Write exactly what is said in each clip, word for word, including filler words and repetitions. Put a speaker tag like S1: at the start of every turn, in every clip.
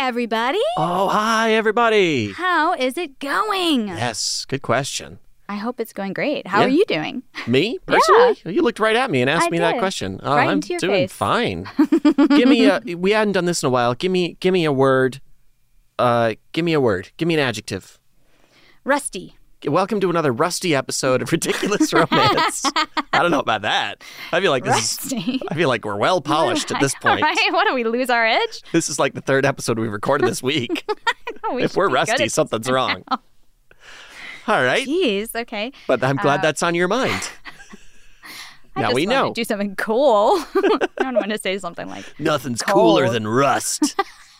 S1: everybody.
S2: Oh, hi, everybody.
S1: How is it going?
S2: Yes, good question.
S1: I hope it's going great. How
S2: Yeah.
S1: are you doing?
S2: Me, personally? Yeah. You looked right at me and asked
S1: I
S2: me
S1: did.
S2: that question. Oh,
S1: Right
S2: I'm
S1: into your
S2: doing
S1: face.
S2: fine. Give me a, we hadn't done this in a while. Give me, give me a word. Uh, give me a word. Give me an adjective.
S1: Rusty.
S2: Welcome to another rusty episode of Ridiculous Romance. I don't know about that. I feel like this
S1: Rusty.
S2: is, I feel like we're well polished at this point.
S1: Right? What, do we lose our edge?
S2: This is like the third episode we've recorded this week.
S1: We
S2: If
S1: should
S2: we're
S1: be good
S2: rusty,
S1: at
S2: something's
S1: this
S2: wrong.
S1: now.
S2: All right.
S1: Jeez, okay.
S2: But I'm glad
S1: Uh,
S2: that's on your mind.
S1: I
S2: Now
S1: just
S2: we
S1: wanted
S2: know.
S1: to do something cool. I don't want to say something like,
S2: Nothing's
S1: Cold.
S2: cooler than rust.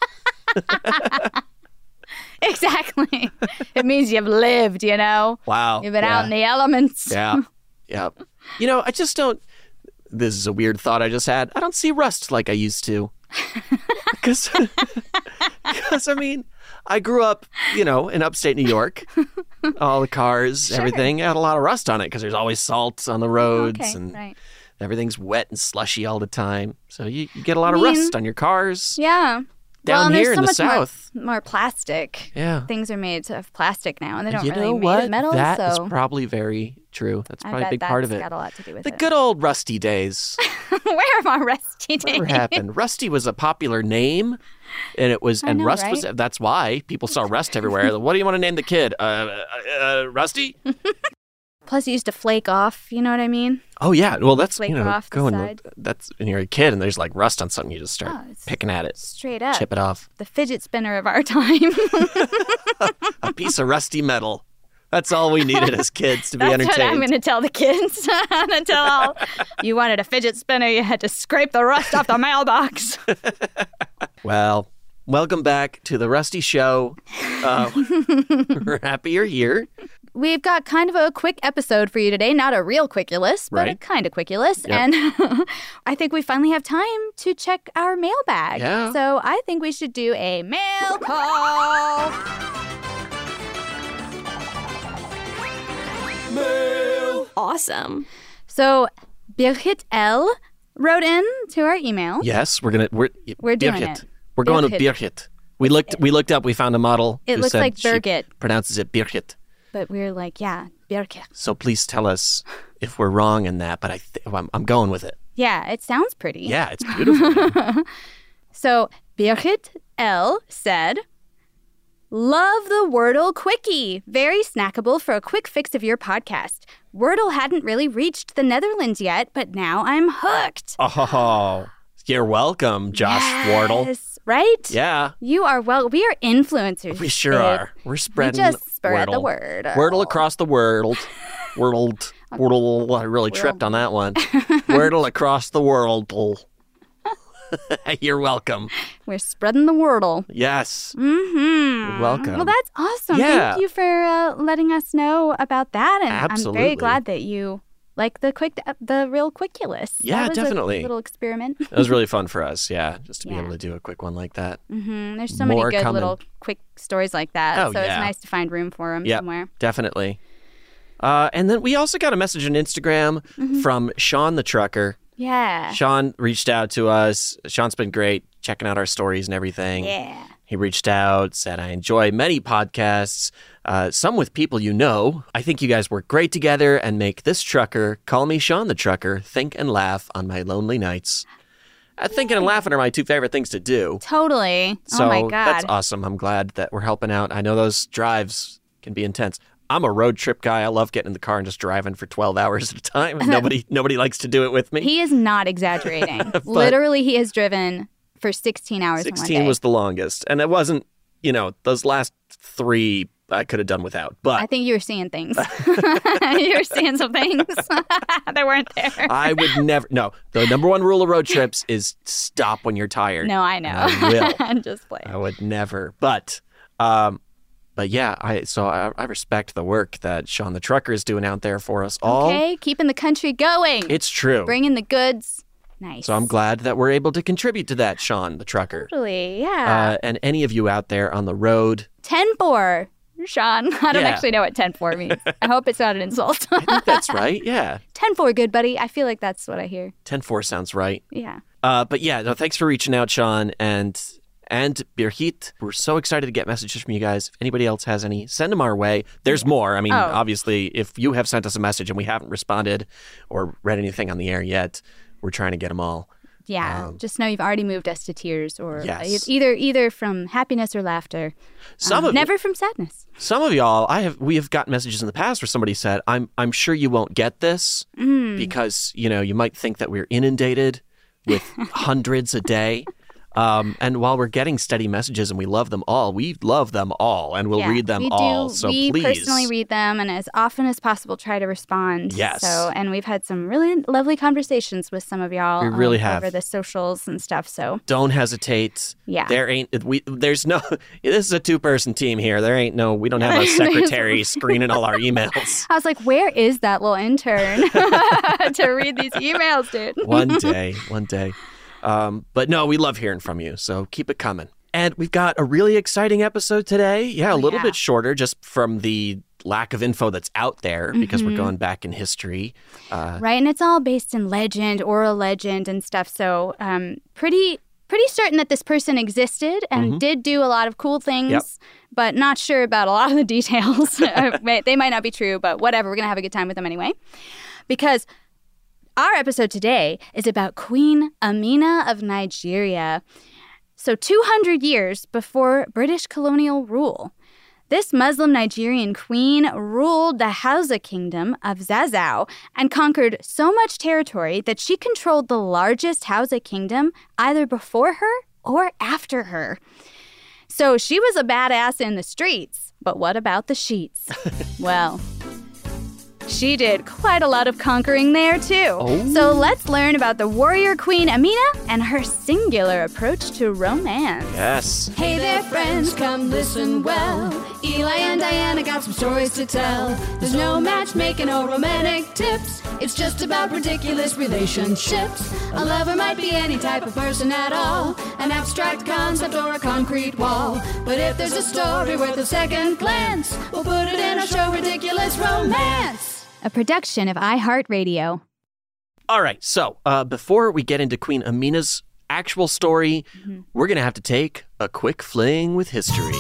S1: exactly. It means you've lived, you know?
S2: Wow.
S1: You've been
S2: yeah.
S1: out in the elements.
S2: Yeah. Yeah. You know, I just don't. This is a weird thought I just had. I don't see rust like I used to. Because, because I mean, I grew up, you know, in upstate New York. All the cars,
S1: Sure.
S2: everything had a lot of rust on it because there's always salt on the roads
S1: Okay,
S2: and
S1: right.
S2: everything's wet and slushy all the time. So you, you get a lot of
S1: mean-
S2: rust on your cars.
S1: Yeah.
S2: Down
S1: well, and
S2: here
S1: there's
S2: in
S1: so
S2: the
S1: much
S2: South.
S1: More, more plastic.
S2: Yeah.
S1: Things are made of plastic now, and they don't
S2: you
S1: really
S2: know
S1: made
S2: what?
S1: of metal.
S2: That is
S1: so
S2: probably very true. That's
S1: I
S2: probably a
S1: bet
S2: big
S1: that's
S2: part of it.
S1: got a lot to do with
S2: The
S1: it.
S2: good old Rusty days.
S1: Where am I rusty days?
S2: Whatever happened? Rusty was a popular name, and it was,
S1: I
S2: and
S1: know,
S2: Rust was.
S1: right?
S2: That's why people saw Rust everywhere. What do you want to name the kid? Uh, uh, uh Rusty?
S1: Plus, you used to flake off. You know what I mean?
S2: Oh yeah. Well, that's
S1: Flake
S2: you know
S1: off the
S2: going.
S1: side.
S2: That's when you're a kid and there's like rust on something, you just start
S1: Oh, it's
S2: picking at it,
S1: straight up.
S2: chip it off.
S1: The fidget spinner of our time.
S2: A piece of rusty metal. That's all we needed as kids to be
S1: That's what
S2: entertained.
S1: I'm going to tell the kids. I'm going to tell all. You wanted a fidget spinner, you had to scrape the rust off the mailbox.
S2: Well, welcome back to the Rusty Show. Uh, we're happy you're here.
S1: We've got kind of a quick episode for you today. Not a real quickulus, but a
S2: Right.
S1: kind of quickulus.
S2: Yep.
S1: And I think we finally have time to check our mailbag.
S2: Yeah.
S1: So I think we should do a mail call.
S3: Awesome.
S1: So Birgit L. wrote in to our email.
S2: Yes, we're gonna we're
S1: We're doing
S2: Birgit.
S1: it.
S2: We're going to
S1: Birgit.
S2: Birgit. We looked we looked up. We found a model.
S1: It
S2: who
S1: looks
S2: said
S1: like
S2: she
S1: Birgit.
S2: pronounces it Birgit.
S1: But we were like, yeah, Birgit.
S2: So please tell us if we're wrong in that. But I th- I'm, I'm going with it.
S1: Yeah, it sounds pretty.
S2: Yeah, it's beautiful.
S1: So Birgit L. said, love the Wordle Quickie. Very snackable for a quick fix of your podcast. Wordle hadn't really reached the Netherlands yet, but now I'm hooked.
S2: Oh, you're welcome, Josh Wardle.
S1: Yes, right?
S2: Yeah,
S1: You are well. We are influencers.
S2: we sure
S1: babe.
S2: are. We're
S1: We
S2: spreading
S1: just spread
S2: Wordle.
S1: the word.
S2: Wordle across the world. Wordled. Wordle. I really tripped on that one. Wordle across the world. You're welcome.
S1: We're spreading the Wordle.
S2: Yes.
S1: Mm-hmm.
S2: You're welcome.
S1: Well, that's awesome.
S2: Yeah.
S1: Thank you for uh, letting us know about that. And I'm
S2: Absolutely.
S1: very glad that you like the quick, the real quickulus.
S2: Yeah,
S1: that was
S2: definitely.
S1: A little experiment.
S2: It was really fun for us. Yeah, just to be
S1: Yeah.
S2: able to do a quick one like that.
S1: hmm There's so
S2: More
S1: many good
S2: coming.
S1: little quick stories like that.
S2: Oh,
S1: so it's
S2: yeah.
S1: nice to find room for them
S2: Yep.
S1: somewhere.
S2: Definitely. Uh, and then we also got a message on Instagram
S1: Mm-hmm.
S2: from Sean the Trucker.
S1: Yeah.
S2: Sean reached out to us. Sean's been great checking out our stories and everything.
S1: Yeah.
S2: He reached out, said, I enjoy many podcasts, uh, some with people you know. I think you guys work great together and make this trucker, call me Sean the Trucker, think and laugh on my lonely nights. Uh, thinking and laughing are my two favorite things to do.
S1: Totally.
S2: So
S1: oh my God.
S2: that's awesome. I'm glad that we're helping out. I know those drives can be intense. I'm a road trip guy. I love getting in the car and just driving for twelve hours at a time. Nobody nobody likes to do it with me.
S1: He is not exaggerating. Literally, he has driven for sixteen hours in one
S2: sixteen
S1: day.
S2: was the longest. And it wasn't, you know, those last three I could have done without. But
S1: I think you were seeing things. You were seeing some things that weren't there.
S2: I would never. No, the number one rule of road trips is stop when you're tired.
S1: No, I know.
S2: And I will.
S1: I'm just playing.
S2: I would never. But, um, but yeah, I so I, I respect the work that Sean the Trucker is doing out there for us all.
S1: Okay, keeping the country going.
S2: It's true.
S1: Bringing the goods. Nice.
S2: So I'm glad that we're able to contribute to that, Sean the Trucker.
S1: Totally, yeah.
S2: Uh, and any of you out there on the road,
S1: ten four, Sean. I don't
S2: Yeah.
S1: actually know what ten four means. I hope it's not an insult.
S2: I think that's right. Yeah,
S1: ten four, good buddy. I feel like that's what I hear.
S2: ten four sounds right.
S1: Yeah.
S2: Uh, but yeah, no, thanks for reaching out, Sean. And and Birgit. We're so excited to get messages from you guys. If anybody else has any, send them our way. There's more. I mean,
S1: Oh.
S2: obviously, if you have sent us a message and we haven't responded or read anything on the air yet, we're trying to get them all.
S1: Yeah,
S2: Um,
S1: just know you've already moved us to tears, or
S2: Yes.
S1: e- either either from happiness or laughter.
S2: Some
S1: Um,
S2: of
S1: never from sadness.
S2: Some of y'all, I have we have gotten messages in the past where somebody said, "I'm I'm sure you won't get this
S1: Mm.
S2: because you know you might think that we're inundated with hundreds a day." Um, and while we're getting steady messages and we love them all, we love them all and we'll
S1: Yeah,
S2: read them
S1: we
S2: all.
S1: Do.
S2: So
S1: we
S2: please,
S1: personally read them and as often as possible try to respond.
S2: Yes.
S1: So, and we've had some really lovely conversations with some of y'all.
S2: We really
S1: um,
S2: have.
S1: over the socials and stuff. So
S2: don't hesitate.
S1: Yeah.
S2: There ain't we. There's no. This is a two-person team here. There ain't no. We don't have a secretary screening all our emails.
S1: I was like, where is that little intern to read these emails, dude?
S2: One day, one day. Um, but no, we love hearing from you, so keep it coming. And we've got a really exciting episode today. Yeah, a
S1: Oh,
S2: little
S1: yeah.
S2: bit shorter just from the lack of info that's out there because
S1: Mm-hmm.
S2: we're going back in history. Uh,
S1: Right, and it's all based in legend, oral legend, and stuff. So, um, pretty, pretty certain that this person existed and did do a lot of cool things,
S2: Yep.
S1: but not sure about a lot of the details. They might not be true, but whatever. We're gonna have a good time with them anyway, because our episode today is about Queen Amina of Nigeria. So, two hundred years before British colonial rule. This Muslim Nigerian queen ruled the Hausa kingdom of Zazzau and conquered so much territory that she controlled the largest Hausa kingdom either before her or after her. So she was a badass in the streets, but what about the sheets? Well, she did quite a lot of conquering there, too.
S2: Oh.
S1: So let's learn about the warrior queen Amina and her singular approach to romance.
S2: yes.
S3: Hey there, friends, come listen well. Eli and Diana got some stories to tell. There's no matchmaking or romantic tips. It's just about ridiculous relationships. A lover might be any type of person at all, an abstract concept or a concrete wall. But if there's a story worth a second glance, we'll put it in our show, Ridiculous Romance.
S1: A production of iHeartRadio.
S2: All right. So uh, before we get into Queen Amina's actual story,
S1: Mm-hmm.
S2: we're going to have to take a quick fling with history.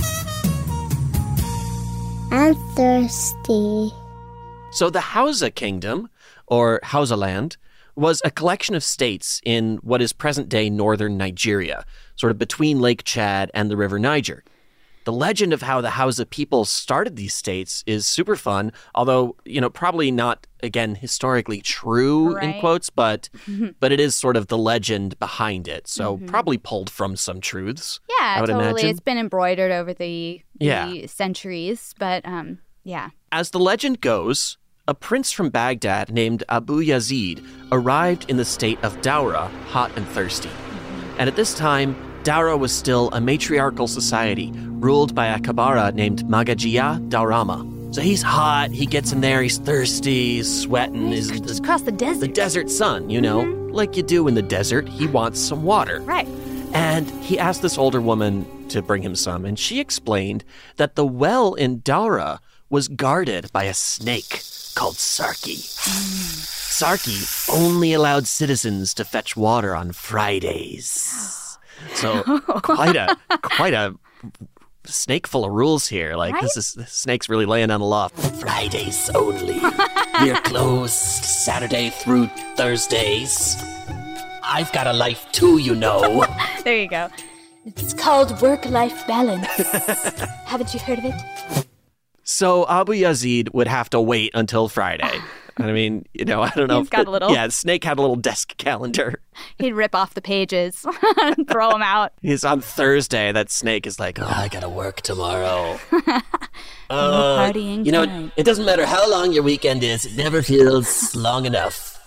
S4: I'm thirsty.
S2: So the Hausa Kingdom, or Hausaland, was a collection of states in what is present-day northern Nigeria, sort of between Lake Chad and the River Niger. The legend of how the Hausa people started these states is super fun, although, you know, probably not, again, historically true, in
S1: Right.
S2: quotes, but but it is sort of the legend behind it. So probably pulled from some truths.
S1: Yeah,
S2: I would
S1: totally.
S2: imagine.
S1: It's been embroidered over the, the
S2: Yeah.
S1: centuries, but um, yeah.
S2: As the legend goes, a prince from Baghdad named Abu Yazid arrived in the state of Daura, hot and thirsty. And at this time, Daura was still a matriarchal society ruled by a Kabara named Magajiya Daurama. So he's hot, he gets in there, he's thirsty, he's sweating, he's
S1: Just
S2: the,
S1: across the desert.
S2: the desert sun, you know? Like you do in the desert, he wants some water.
S1: Right.
S2: And he asked this older woman to bring him some, and she explained that the well in Daura was guarded by a snake called Sarki. Sarki only allowed citizens to fetch water on Fridays. So quite a quite a snake full of rules here. Like this is this snake's really laying down the law. Fridays only. We're closed Saturday through Thursdays. I've got a life too, you know.
S1: There you go.
S4: It's called work-life balance.
S1: Haven't you heard of it?
S2: So Abu Yazid would have to wait until Friday. I mean, you know, I don't know.
S1: He's
S2: if
S1: got
S2: the-
S1: a little-
S2: Yeah, the snake had a little desk calendar.
S1: He'd rip off the pages and throw them out.
S2: He's on Thursday. That snake is like, oh, I gotta work tomorrow.
S1: No partying
S2: You know,
S1: tonight.
S2: it doesn't matter how long your weekend is. It never feels long enough.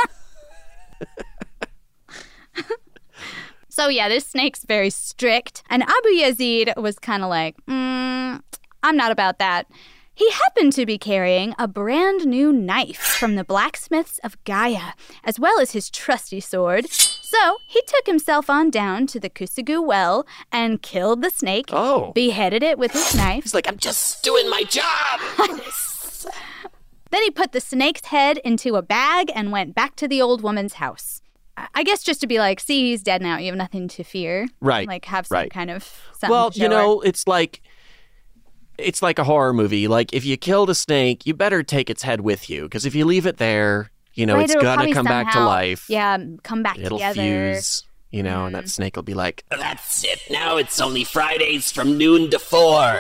S1: So yeah, this snake's very strict. And Abu Yazid was kind of like, mm, I'm not about that. He happened to be carrying a brand new knife from the blacksmiths of Gaia, as well as his trusty sword. So he took himself on down to the Kusugu well and killed the snake,
S2: Oh.
S1: beheaded it with his knife.
S2: He's like, I'm just doing my job.
S1: Then he put the snake's head into a bag and went back to the old woman's house. I guess just to be like, see, he's dead now. You have nothing to fear.
S2: Right.
S1: Like have some
S2: right.
S1: kind of something
S2: Well,
S1: to show
S2: you know,
S1: her.
S2: it's like it's like a horror movie. Like if you killed a snake, you better take its head with you because if you leave it there, you know,
S1: Right,
S2: it's
S1: it'll
S2: gonna
S1: probably
S2: come back to
S1: somehow-
S2: life.
S1: Yeah, come back
S2: It'll
S1: together.
S2: fuse, you know, and that snake will be like,
S5: That's it. Now it's only Fridays from noon to four.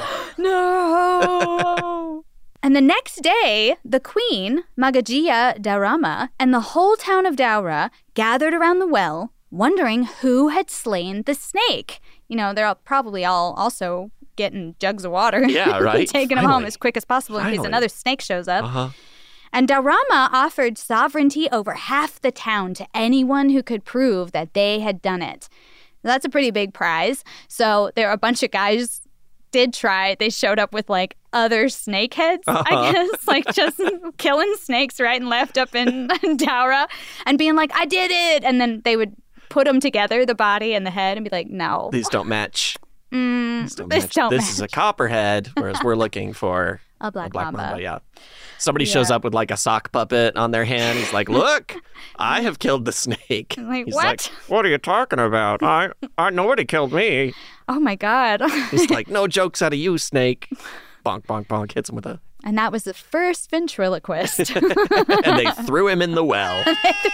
S1: No. And the next day, the queen, Magajiya Daurama, and the whole town of Daura gathered around the well, wondering who had slain the snake. You know, they're all, probably all also getting jugs of water.
S2: Yeah, right.
S1: Taking them home
S2: Finally.
S1: as quick as possible in case
S2: Finally.
S1: another snake shows up.
S2: uh-huh.
S1: And Daurama offered sovereignty over half the town to anyone who could prove that they had done it. That's a pretty big prize. So there are a bunch of guys did try. They showed up with like other snake heads,
S2: Uh-huh.
S1: I guess, like just killing snakes right and left up in Daura and being like, I did it. And then they would put them together, the body and the head, and be like, no.
S2: These don't match.
S1: Mm,
S2: These don't
S1: this
S2: match.
S1: don't
S2: this
S1: match.
S2: is a copperhead, whereas we're looking for
S1: A black,
S2: a black
S1: mamba.
S2: mamba. Yeah. Somebody shows
S1: Yeah.
S2: up with like a sock puppet on their hand. He's like, "Look, I have killed the snake."
S1: I'm like,
S2: He's
S1: what?
S2: like, "What are you talking about? I, I nobody killed me."
S1: Oh my God.
S2: He's like, "No jokes out of you, snake." Bonk, bonk, bonk. Hits him with a,
S1: And that was the first ventriloquist.
S2: and they threw him in the well.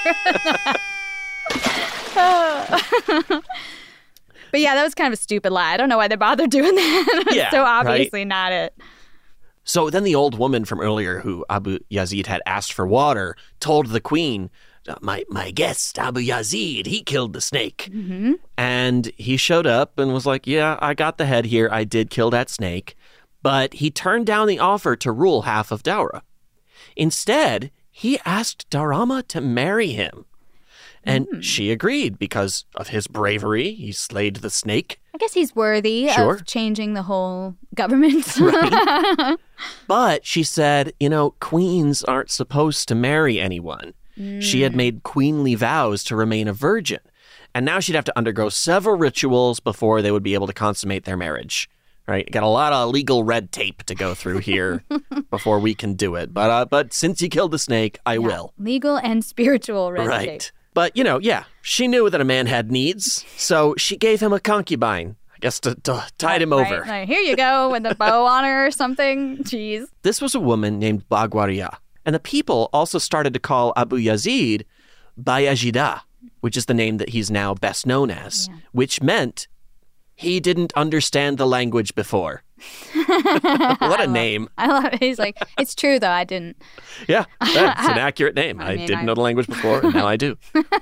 S1: But yeah, that was kind of a stupid lie. I don't know why they bothered doing that. It was
S2: Yeah,
S1: so
S2: right?
S1: obviously not it.
S2: So then the old woman from earlier who Abu Yazid had asked for water told the queen, my my guest, Abu Yazid, he killed the snake.
S1: Mm-hmm.
S2: And he showed up and was like, yeah, I got the head here. I did kill that snake. But he turned down the offer to rule half of Daura. Instead, he asked Daurama to marry him. And
S1: Hmm.
S2: she agreed because of his bravery. He slayed the snake.
S1: I guess he's worthy
S2: Sure.
S1: of changing the whole government.
S2: But she said, you know, queens aren't supposed to marry anyone. She had made queenly vows to remain a virgin. And now she'd have to undergo several rituals before they would be able to consummate their marriage. Right? Got a lot of legal red tape to go through here before we can do it. But uh, but since you killed the snake, I
S1: Yeah,
S2: will.
S1: Legal and spiritual red
S2: Right.
S1: tape.
S2: But, you know, yeah, she knew that a man had needs. So she gave him a concubine, I guess, to, to tide him
S1: Right,
S2: over.
S1: like, here you go with a bow on her or something. Jeez.
S2: This was a woman named Bagwaria. And the people also started to call Abu Yazid Bayajida, which is the name that he's now best known as, which meant he didn't understand the language before. What a name.
S1: I love it. He's like, it's true though, I didn't.
S2: Yeah, that's an accurate name. I,
S1: mean,
S2: didn't
S1: I-
S2: know the language before, and now I do.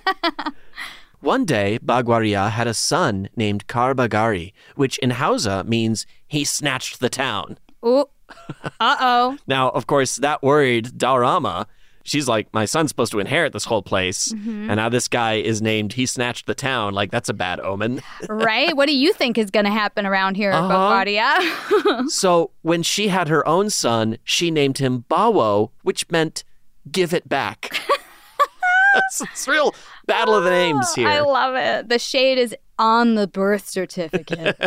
S2: One day, Bagwaria had a son named Karbagari, which in Hausa means he snatched the town.
S1: Ooh. Uh-oh.
S2: Now, of course, that worried Daurama. She's like, my son's supposed to inherit this whole place.
S1: Mm-hmm.
S2: And now this guy is named, he snatched the town. Like, that's a bad omen.
S1: Right? What do you think is going to happen around here,
S2: Uh-huh.
S1: Bagwaria?
S2: So when she had her own son, she named him Bawo, which meant give it back. it's, it's real battle of the names here.
S1: I love it. The shade is on the birth certificate.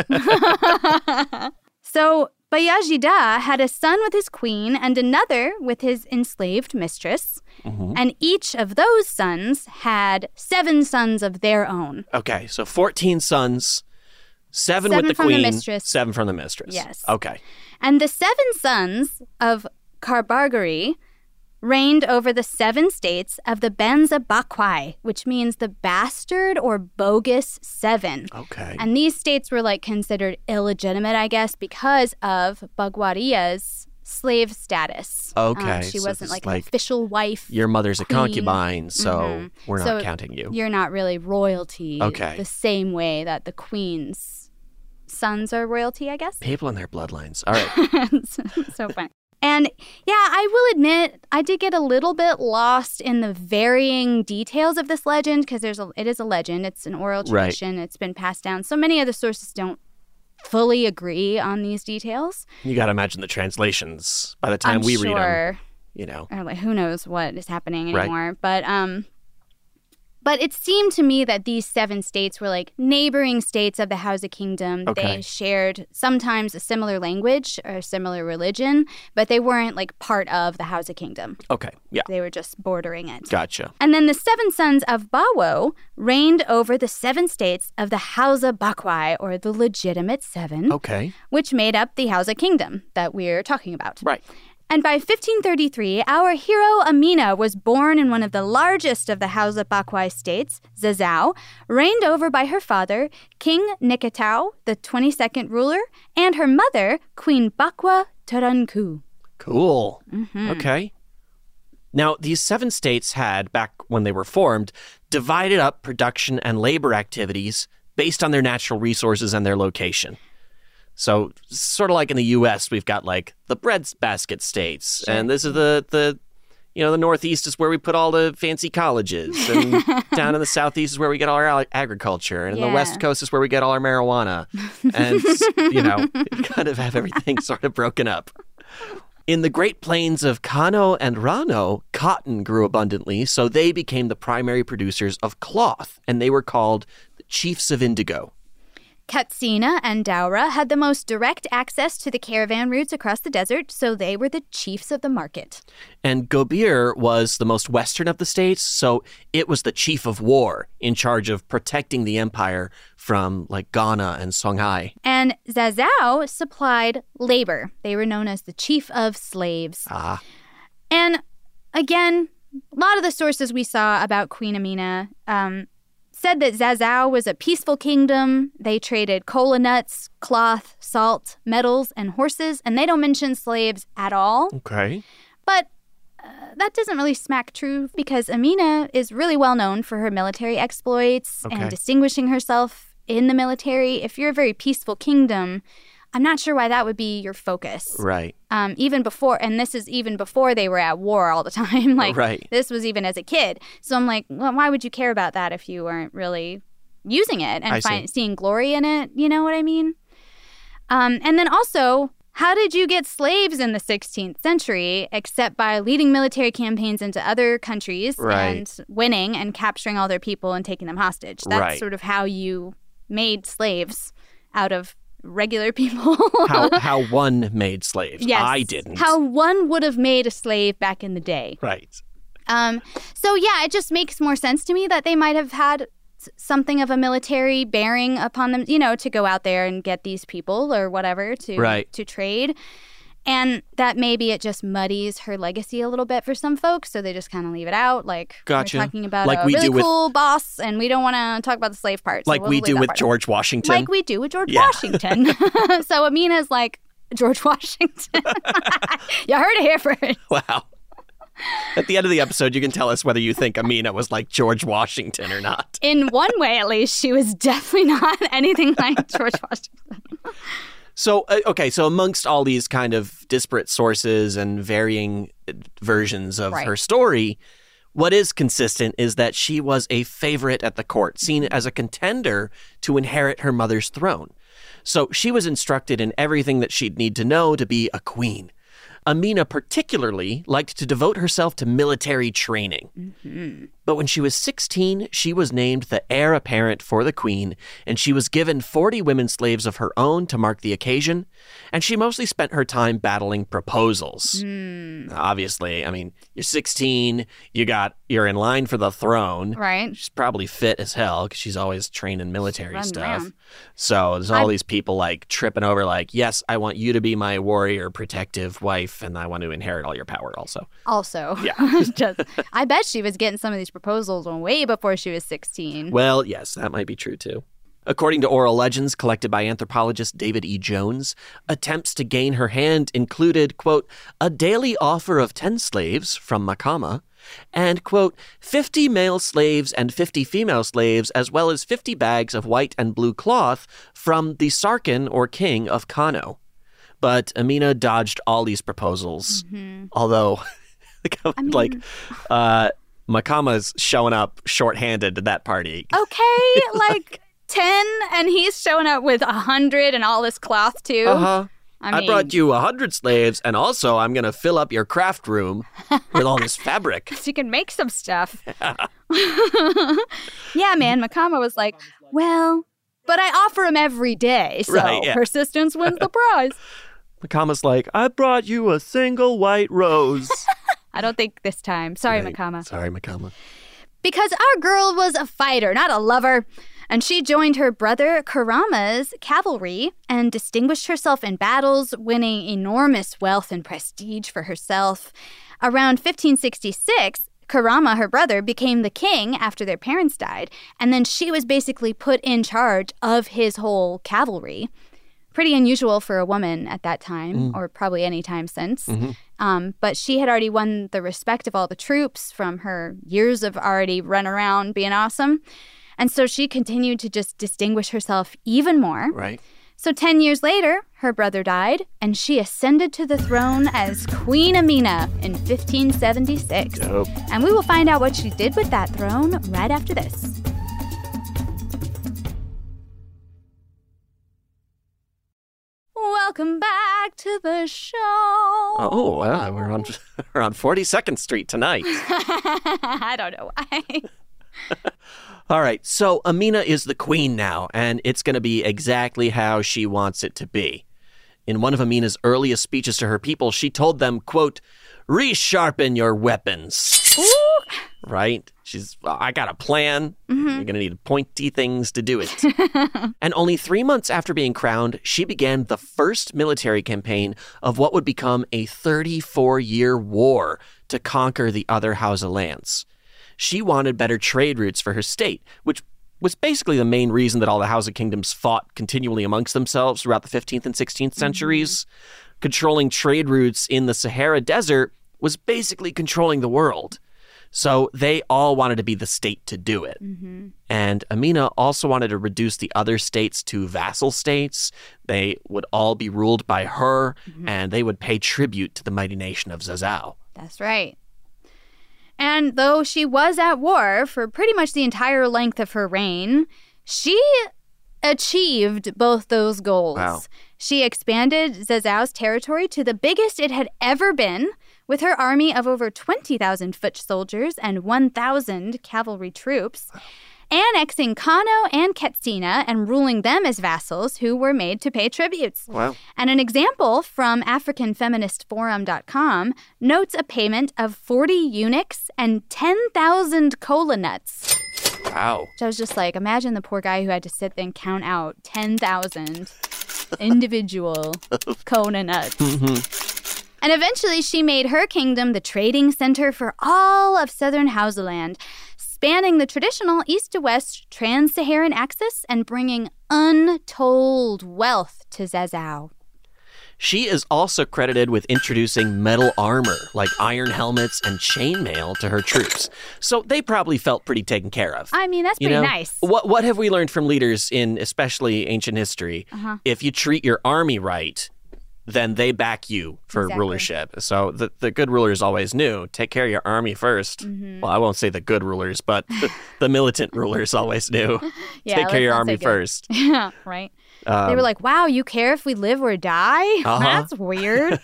S1: So Bayajida had a son with his queen and another with his enslaved mistress.
S2: Mm-hmm.
S1: And each of those sons had seven sons of their own.
S2: Okay, so fourteen sons, seven,
S1: Seven
S2: with the
S1: from the
S2: queen,
S1: mistress.
S2: seven from the mistress.
S1: Yes.
S2: Okay.
S1: And the seven sons of Karbargari reigned over the seven states of the Benza Bakwai, which means the bastard or bogus seven.
S2: Okay.
S1: And these states were like considered illegitimate, I guess, because of Bagwaria's slave status.
S2: Okay,
S1: Um, she
S2: so
S1: wasn't
S2: it's
S1: like,
S2: like
S1: an official wife.
S2: Your mother's a
S1: queen.
S2: concubine, so
S1: Mhm.
S2: we're not
S1: So
S2: counting you.
S1: You're not really royalty
S2: Okay.
S1: the same way that the queen's sons are royalty, I guess.
S2: People and their bloodlines. All right.
S1: so, so funny. And yeah, I will admit I did get a little bit lost in the varying details of this legend because there's a, it is a legend. It's an oral
S2: Right.
S1: tradition. It's been passed down. So many other sources don't fully agree on these details.
S2: You got to imagine the translations by the time
S1: I'm
S2: we
S1: sure,
S2: read them. You know.
S1: or like who knows what is happening
S2: Right.
S1: anymore. But um, But it seemed to me that these seven states were like neighboring states of the Hausa Kingdom.
S2: Okay.
S1: They shared sometimes a similar language or a similar religion, but they weren't like part of the Hausa Kingdom.
S2: Okay, yeah.
S1: They were just bordering it.
S2: Gotcha.
S1: And then the seven sons of Bawo reigned over the seven states of the Hausa Bakwai, or the legitimate seven,
S2: Okay.
S1: which made up the Hausa Kingdom that we're talking about.
S2: Right.
S1: And by fifteen thirty-three, our hero Amina was born in one of the largest of the Hausa Bakwai states, Zazao, reigned over by her father, King Nikitau, the twenty-second ruler, and her mother, Queen Bakwa Taranku.
S2: Cool.
S1: Mm-hmm.
S2: Okay. Now, these seven states had, back when they were formed, divided up production and labor activities based on their natural resources and their location. So, sort of like in the U S, we've got like the breadbasket states,
S1: Sure.
S2: and this is the the you know the Northeast is where we put all the fancy colleges, and down in the Southeast is where we get all our agriculture, and in
S1: Yeah.
S2: the West Coast is where we get all our marijuana, and you know, we kind of have everything sort of broken up. In the Great Plains of Kano and Rano, cotton grew abundantly, so they became the primary producers of cloth, and they were called the Chiefs of Indigo.
S1: Katsina and Daura had the most direct access to the caravan routes across the desert, so they were the chiefs of the market.
S2: And Gobir was the most western of the states, so it was the chief of war in charge of protecting the empire from like Ghana and Songhai.
S1: And Zazao supplied labor. They were known as the chief of slaves.
S2: Ah,
S1: And again, a lot of the sources we saw about Queen Amina um, said that Zazao was a peaceful kingdom. They traded cola nuts, cloth, salt, metals, and horses, and they don't mention slaves at all.
S2: okay.
S1: But uh, that doesn't really smack true because Amina is really well known for her military exploits
S2: Okay.
S1: and distinguishing herself in the military. If you're a very peaceful kingdom, I'm not sure why that would be your focus.
S2: Right.
S1: Um, even before, and this is even before they were at war all the time. like,
S2: Right.
S1: This was even as a kid. So I'm like, well, why would you care about that if you weren't really using it
S2: I
S1: and
S2: see.
S1: find, seeing glory in it? You know what I mean? Um, and then also, how did you get slaves in the sixteenth century except by leading military campaigns into other countries
S2: Right.
S1: and winning and capturing all their people and taking them hostage? That's
S2: Right.
S1: sort of how you made slaves out of regular people.
S2: How how one made slaves.
S1: Yes.
S2: I didn't.
S1: How one would have made a slave back in the day.
S2: Right.
S1: Um, so, yeah, it just makes more sense to me that they might have had s- something of a military bearing upon them, you know, to go out there and get these people or whatever to
S2: Right.
S1: to trade. And that maybe it just muddies her legacy a little bit for some folks, so they just kind of leave it out. Like,
S2: Gotcha.
S1: we're talking about
S2: Like
S1: a
S2: we
S1: really
S2: do with-
S1: cool boss, and we don't want to talk about the slave part. so
S2: Like
S1: we'll
S2: we
S1: leave
S2: do
S1: that
S2: with
S1: part out.
S2: George Washington.
S1: Like we do with George
S2: Yeah.
S1: Washington. So Amina's like George Washington. You heard it here first.
S2: Wow. At the end of the episode, you can tell us whether you think Amina was like George Washington or not.
S1: In one way, at least, she was definitely not anything like George Washington.
S2: So, uh, okay, so amongst all these kind of disparate sources and varying uh, versions of
S1: Right.
S2: her story, what is consistent is that she was a favorite at the court, seen as a contender to inherit her mother's throne. So she was instructed in everything that she'd need to know to be a queen. Amina particularly liked to devote herself to military training.
S1: Mm-hmm.
S2: But when she was sixteen, she was named the heir apparent for the queen, and she was given forty women slaves of her own to mark the occasion, and she mostly spent her time battling proposals.
S1: Mm.
S2: Obviously, I mean, you're sixteen, you got, you're in line for the throne.
S1: Right.
S2: She's probably fit as hell because she's always training military
S1: Running
S2: stuff.
S1: around.
S2: So there's all
S1: I-
S2: these people like tripping over like, yes, I want you to be my warrior protective wife, and I want to inherit all your power also.
S1: Also,
S2: Yeah.
S1: just, I bet she was getting some of these proposals way before she was sixteen.
S2: Well, yes, that might be true too. According to oral legends collected by anthropologist David E. Jones, attempts to gain her hand included, quote, a daily offer of ten slaves from Makama, and, quote, fifty male slaves and fifty female slaves, as well as fifty bags of white and blue cloth from the Sarkin or king of Kano. But Amina dodged all these proposals,
S1: Mm-hmm.
S2: although,
S1: I mean-
S2: like, uh, Makama's showing up shorthanded to that party.
S1: Okay, like ten, and he's showing up with a hundred and all this cloth too.
S2: Uh-huh.
S1: I,
S2: I
S1: mean,
S2: brought you a hundred slaves, and also I'm going to fill up your craft room with all this fabric.
S1: so you can make some stuff. Yeah, yeah man. Makama was like, well, but I offer him every day, so
S2: Right, yeah.
S1: persistence wins the prize.
S2: Makama's like, I brought you a single white rose.
S1: I don't think this time. Sorry,
S2: Right.
S1: Makama.
S2: Sorry, Makama.
S1: Because our girl was a fighter, not a lover. And she joined her brother Kurama's cavalry and distinguished herself in battles, winning enormous wealth and prestige for herself. Around fifteen sixty-six, Kurama, her brother, became the king after their parents died. And then she was basically put in charge of his whole cavalry. Pretty unusual for a woman at that time, mm. or probably any time since. Mm-hmm. Um, but she had already won the respect of all the troops from her years of already run around being awesome. And so she continued to just distinguish herself even more.
S2: Right.
S1: So ten years later, her brother died, and she ascended to the throne as Queen Amina in fifteen seventy-six.
S2: Dope.
S1: And we will find out what she did with that throne right after this. Welcome back to the show.
S2: Oh, wow. We're on, we're on forty-second Street tonight.
S1: I don't know why.
S2: All right, so Amina is the queen now, and it's going to be exactly how she wants it to be. In one of Amina's earliest speeches to her people, she told them, quote, resharpen your weapons.
S1: Ooh.
S2: Right? She's, I got a plan. Mm-hmm. You're going to need pointy things to do it. And only three months after being crowned, she began the first military campaign of what would become a thirty-four-year war to conquer the other Hausa lands. She wanted better trade routes for her state, which was basically the main reason that all the Hausa kingdoms fought continually amongst themselves throughout the fifteenth and sixteenth centuries. Mm-hmm. Controlling trade routes in the Sahara Desert was basically controlling the world. So they all wanted to be the state to do it. Mm-hmm. And Amina also wanted to reduce the other states to vassal states. They would all be ruled by her, mm-hmm. and they would pay tribute to the mighty nation of Zazao.
S1: That's right. And though she was at war for pretty much the entire length of her reign, she achieved both those goals.
S2: Wow.
S1: She expanded Zazao's territory to the biggest it had ever been, with her army of over twenty thousand foot soldiers and one thousand cavalry troops, annexing Kano and Katsina and ruling them as vassals who were made to pay tributes.
S2: Wow.
S1: And an example from African Feminist Forum dot com notes a payment of forty eunuchs and ten thousand cola nuts.
S2: Wow.
S1: So I was just like, imagine the poor guy who had to sit there and count out ten thousand individual cola nuts. Mm-hmm. And eventually she made her kingdom the trading center for all of southern Hausaland, spanning the traditional east to west trans-Saharan axis and bringing untold wealth to Zazao.
S2: She is also credited with introducing metal armor, like iron helmets and chainmail, to her troops. So they probably felt pretty taken care of.
S1: I mean, that's
S2: you
S1: pretty
S2: know?
S1: nice.
S2: What what have we learned from leaders in especially ancient history? Uh-huh. If you treat your army right, then they back you for
S1: exactly.
S2: rulership. So the, the good rulers always knew, take care of your army first. Mm-hmm. Well, I won't say the good rulers, but the, the militant rulers always knew,
S1: yeah,
S2: take care of your army first.
S1: Yeah, right.
S2: Um,
S1: they were like, wow, you care if we live or die? Uh-huh. That's weird.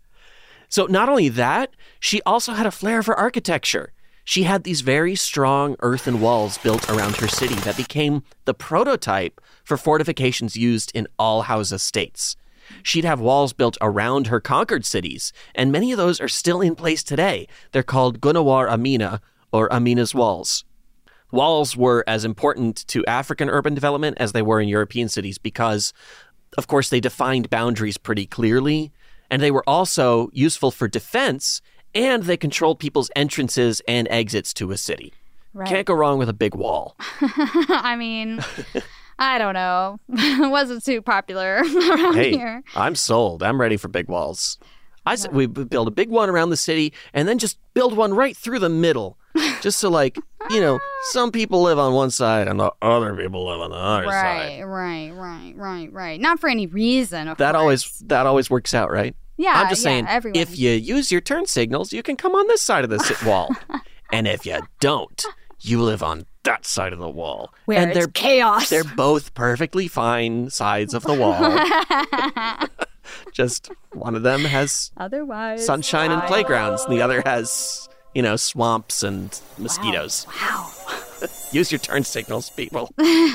S2: So not only that, she also had a flair for architecture. She had these very strong earthen walls built around her city that became the prototype for fortifications used in all Hausa states. She'd have walls built around her conquered cities, and many of those are still in place today. They're called Gunawar Amina, or Amina's Walls. Walls were as important to African urban development as they were in European cities because, of course, they defined boundaries pretty clearly, and they were also useful for defense, and they controlled people's entrances and exits to a city. Right. Can't go wrong with a big wall.
S1: I mean... I don't know. It wasn't too popular around
S2: hey,
S1: here.
S2: I'm sold. I'm ready for big walls. I said we build a big one around the city and then just build one right through the middle. Just so, like, you know, some people live on one side and the other people live on the other
S1: right,
S2: side.
S1: Right, right, right, right, right. Not for any reason, of
S2: that
S1: course.
S2: always That always works out, right?
S1: Yeah,
S2: I'm just
S1: yeah,
S2: saying,
S1: everyone.
S2: If you use your turn signals, you can come on this side of the wall. And if you don't, you live on that side of the wall.
S1: Where
S2: and
S1: it's
S2: they're,
S1: chaos.
S2: They're both perfectly fine sides of the wall. Just one of them has
S1: Otherwise,
S2: sunshine and
S1: wild.
S2: playgrounds, and the other has, you know, swamps and mosquitoes.
S1: Wow.
S2: Use your turn signals, people.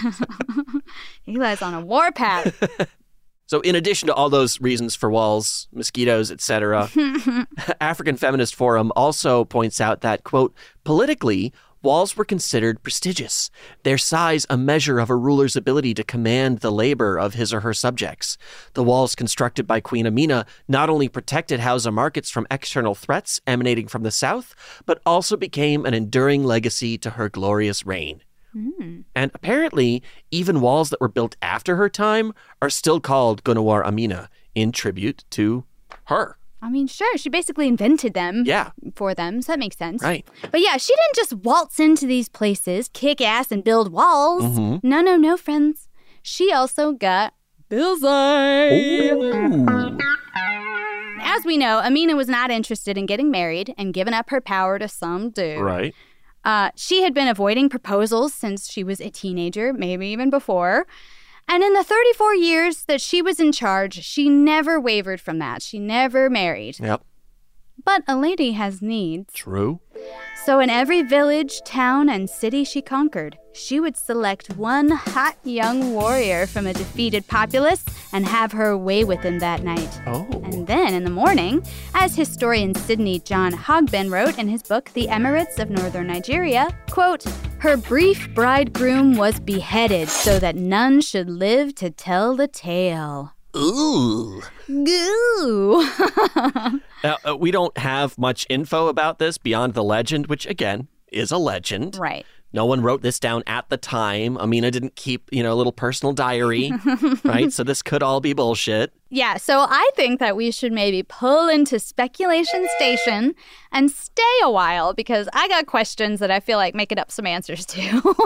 S1: Eli's on a warpath.
S2: So in addition to all those reasons for walls, mosquitoes, et cetera, African Feminist Forum also points out that, quote, politically, walls were considered prestigious, their size a measure of a ruler's ability to command the labor of his or her subjects. The walls constructed by Queen Amina not only protected Hausa markets from external threats emanating from the south, but also became an enduring legacy to her glorious reign. Mm. And apparently, even walls that were built after her time are still called Gunawar Amina in tribute to her.
S1: I mean, sure, she basically invented them
S2: Yeah.
S1: for them, so that makes sense.
S2: Right.
S1: But yeah, she didn't just waltz into these places, kick ass, and build walls.
S2: Mm-hmm.
S1: No, no, no, friends. She also got bullseye.
S2: Ooh.
S1: As we know, Amina was not interested in getting married and giving up her power to some dude.
S2: Right.
S1: Uh, she had been avoiding proposals since she was a teenager, maybe even before. And in the thirty-four years that she was in charge, she never wavered from that. She never married.
S2: Yep.
S1: But a lady has needs.
S2: True.
S1: So in every village, town, and city she conquered, she would select one hot young warrior from a defeated populace and have her way with him that night.
S2: Oh.
S1: And then in the morning, as historian Sidney John Hogben wrote in his book, The Emirates of Northern Nigeria, quote, her brief bridegroom was beheaded so that none should live to tell the tale.
S2: Ooh.
S1: Goo.
S2: Now, uh, we don't have much info about this beyond the legend, which, again, is a legend.
S1: Right.
S2: No one wrote this down at the time. Amina didn't keep, you know, a little personal diary, right? So this could all be bullshit.
S1: Yeah, so I think that we should maybe pull into speculation station and stay a while because I got questions that I feel like making up some answers to.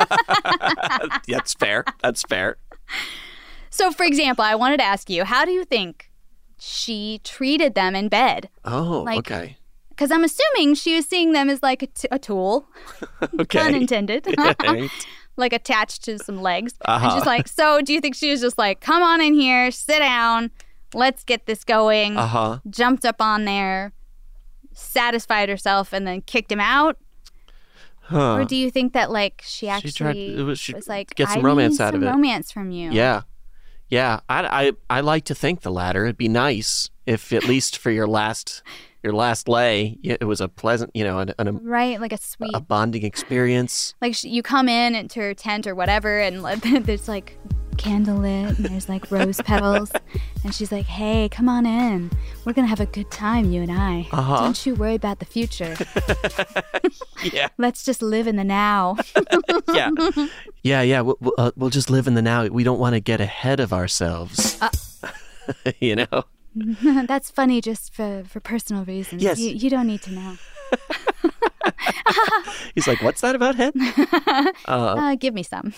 S2: That's fair. That's fair.
S1: So, for example, I wanted to ask you, how do you think she treated them in bed?
S2: Oh,
S1: Like,
S2: okay.
S1: Because I'm assuming she was seeing them as like a, t- a tool,
S2: Okay.
S1: pun intended,
S2: Right.
S1: like attached to some legs.
S2: Uh-huh.
S1: And she's like, so do you think she was just like, come on in here, sit down, let's get this going,
S2: Uh-huh.
S1: jumped up on there, satisfied herself, and then kicked him out?
S2: Huh.
S1: Or do you think that like she actually
S2: She tried- it was- she
S1: was like,
S2: get some
S1: I
S2: romance
S1: need
S2: out
S1: some
S2: of it.
S1: romance from you?
S2: Yeah. Yeah. I, I, I like to think the latter. It'd be nice if at least for your last your last lay, it was a pleasant, you know, an, an,
S1: Right, like a sweet,
S2: a bonding experience.
S1: like sh- you come in into her tent or whatever, and like, there's like candle lit, and there's like rose petals, and she's like, "Hey, come on in. We're gonna have a good time, you and I.
S2: Uh-huh.
S1: Don't you worry about the future.
S2: Yeah.
S1: Let's just live in the now."
S2: Yeah. Yeah, yeah. We'll, we'll, uh, we'll just live in the now. We don't want to get ahead of ourselves. Uh. You know?
S1: That's funny, just for for personal reasons.
S2: Yes.
S1: you, you don't need to know.
S2: He's like, what's that about head? Uh,
S1: Uh, give me some.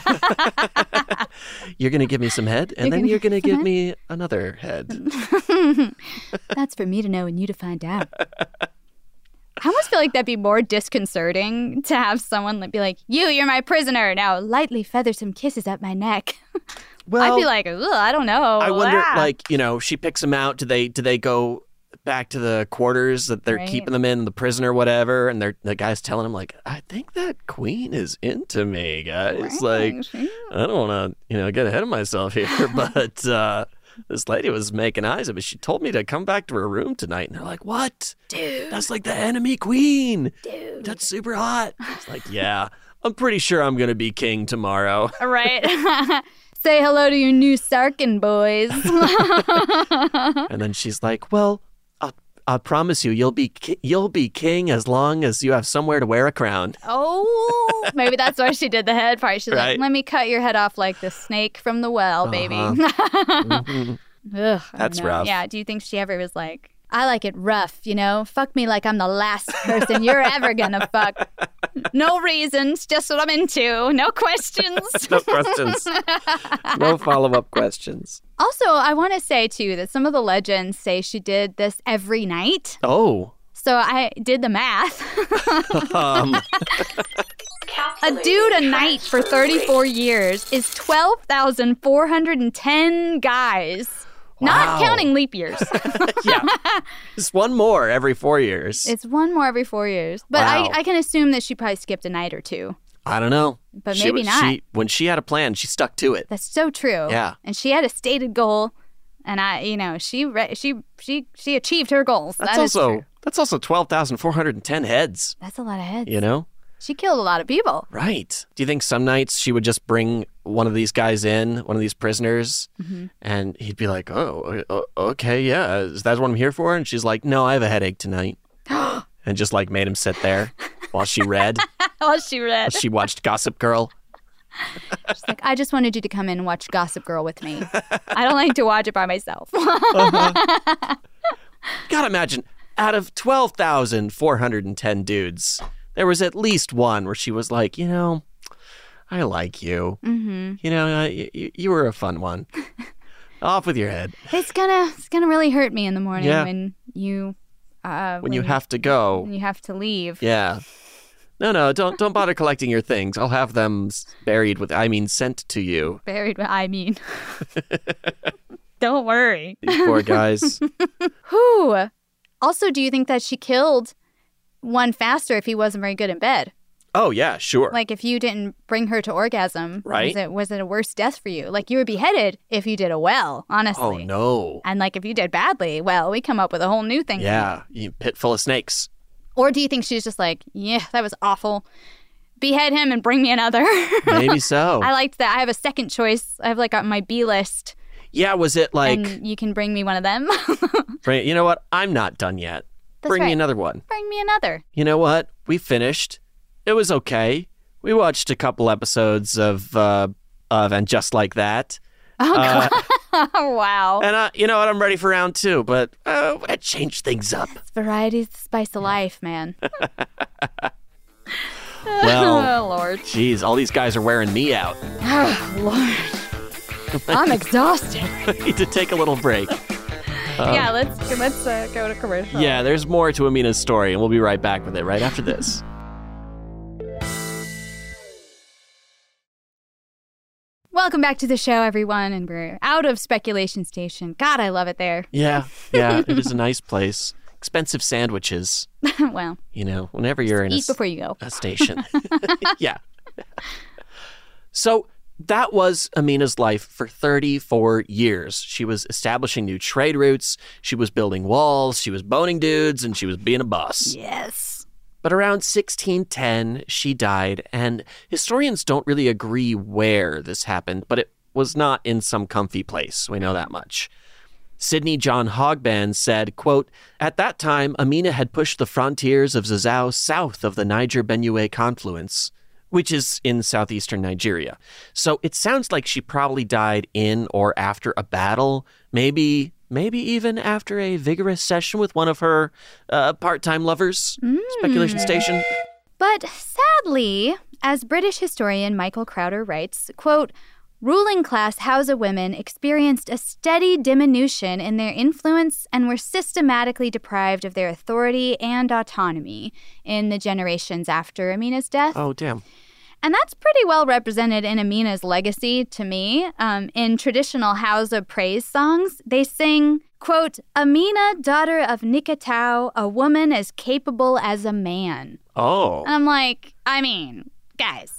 S2: you're going to give me some head, and
S1: You're
S2: then
S1: gonna-
S2: you're going to give me another head.
S1: That's for me to know and you to find out. I almost feel like that'd be more disconcerting to have someone like, be like, you, you're my prisoner. Now lightly feather some kisses up my neck.
S2: Well,
S1: I'd be like, ugh, I don't know.
S2: I wonder,
S1: Ah.
S2: like, you know, she picks them out. Do they do they go back to the quarters that they're
S1: Right.
S2: keeping them in, the prison or whatever? And they're the guy's telling him, like, I think that queen is into me, guys. Like, I don't want to, you know, get ahead of myself here, but uh, this lady was making eyes at me. She told me to come back to her room tonight. And they're like, what?
S1: Dude.
S2: That's like the enemy queen.
S1: Dude.
S2: That's super hot. It's like, yeah, I'm pretty sure I'm going to be king tomorrow.
S1: Right. Say hello to your new Sarkin boys.
S2: And then she's like, well, I'll, I'll promise you, you'll be ki- you'll be king as long as you have somewhere to wear a crown.
S1: Oh, maybe that's why she did the head part. She's
S2: Right.
S1: like, let me cut your head off like the snake from the well, baby.
S2: Mhm.
S1: Ugh, I
S2: That's
S1: don't know.
S2: rough.
S1: Yeah. Do you think she ever was like, I like it rough, you know? Fuck me like I'm the last person you're ever gonna fuck. No reasons, just what I'm into. No questions.
S2: No questions. No follow-up questions.
S1: Also, I want to say, too, that some of the legends say she did this every night.
S2: Oh.
S1: So I did the math.
S2: Um,
S1: A dude a night for thirty-four years is twelve thousand four hundred ten guys. Not
S2: Wow.
S1: counting leap years.
S2: Yeah. It's one more every four years.
S1: It's one more every four years. But
S2: Wow.
S1: I, I can assume that she probably skipped a night or two.
S2: I don't know.
S1: But
S2: She
S1: maybe
S2: was-
S1: not.
S2: She, when she had a plan, she stuck to it.
S1: That's so true.
S2: Yeah.
S1: And she had a stated goal, and I, you know, she re- she she she achieved her goals.
S2: That's
S1: That is
S2: also
S1: true.
S2: that's also twelve thousand four hundred ten heads,
S1: That's a lot of heads.
S2: you know?
S1: She killed a lot of people.
S2: Right. Do you think some nights she would just bring one of these guys in, one of these prisoners,
S1: Mm-hmm.
S2: and he'd be like, "Oh, o- okay, yeah, is that what I'm here for?" And she's like, "No, I have a headache tonight." And just like made him sit there while she read,
S1: Oh, she read.
S2: she watched Gossip Girl.
S1: She's like, I just wanted you to come in and watch Gossip Girl with me. I don't like to watch it by myself.
S2: Gotta imagine, out of twelve thousand four hundred ten dudes, there was at least one where she was like, you know, I like you.
S1: Mm-hmm.
S2: You know, uh, you, you were a fun one. Off with your head.
S1: It's gonna it's gonna really hurt me in the morning
S2: Yeah.
S1: when you uh,
S2: When you have to go.
S1: when you have to leave.
S2: Yeah. No, no, don't don't bother collecting your things. I'll have them s- buried with, I mean, sent to you.
S1: Buried. with- I mean, don't worry.
S2: These poor guys.
S1: Whew. Also, do you think that she killed one faster if he wasn't very good in bed?
S2: Oh, yeah, sure.
S1: Like if you didn't bring her to orgasm,
S2: Right.
S1: Was it was it a worse death for you? Like you were beheaded if you did a well, honestly.
S2: Oh, no.
S1: And like if you did badly, well, we come up with a whole new thing.
S2: Yeah, you pit full of snakes.
S1: Or do you think she's just like, yeah, that was awful. Behead him and bring me another.
S2: Maybe so.
S1: I liked that. I have a second choice. I have like on my B list,
S2: Yeah, was it like,
S1: and you can bring me one of them.
S2: bring- you know what? I'm not done yet.
S1: That's
S2: Bring me
S1: right.
S2: another one.
S1: Bring me another.
S2: You know what? We finished. It was okay. We watched a couple episodes of uh, of And Just Like That.
S1: Oh,
S2: Uh,
S1: Oh, wow.
S2: and uh, you know what? I'm ready for round two, but uh, I changed things up.
S1: Variety's the spice of life, man.
S2: Well,
S1: Oh, Lord.
S2: geez, all these guys are wearing me out.
S1: Oh, Lord. I'm exhausted.
S2: I need to take a little break.
S1: yeah, let's let's uh, go to commercial.
S2: Yeah, there's more to Amina's story, and we'll be right back with it right after this.
S1: Welcome back to the show, everyone, and we're out of Speculation Station. God, I love it there.
S2: Yeah, yeah, it is a nice place. Expensive sandwiches,
S1: Well,
S2: you know, whenever you're in a,
S1: eat
S2: s-
S1: before you go.
S2: a station. Yeah. So that was Amina's life for thirty-four years. She was establishing new trade routes, she was building walls, she was boning dudes, and she was being a boss.
S1: Yes.
S2: But around sixteen ten, she died, and historians don't really agree where this happened, but it was not in some comfy place. We know that much. Sidney John Hogban said, quote, "At that time, Amina had pushed the frontiers of Zazao south of the Niger-Benue confluence, which is in southeastern Nigeria. So it sounds like she probably died in or after a battle, maybe maybe even after a vigorous session with one of her uh, part-time lovers." Speculation Station.
S1: But sadly, as British historian Michael Crowder writes, quote, ruling class Hausa women experienced a steady diminution in their influence and were systematically deprived of their authority and autonomy in the generations after Amina's death.
S2: Oh, damn.
S1: And that's pretty well represented in Amina's legacy to me. Um, in traditional Hausa praise songs, they sing, quote, Amina, daughter of Nikatau, a woman as capable as a man.
S2: Oh.
S1: And I'm like, I mean, guys,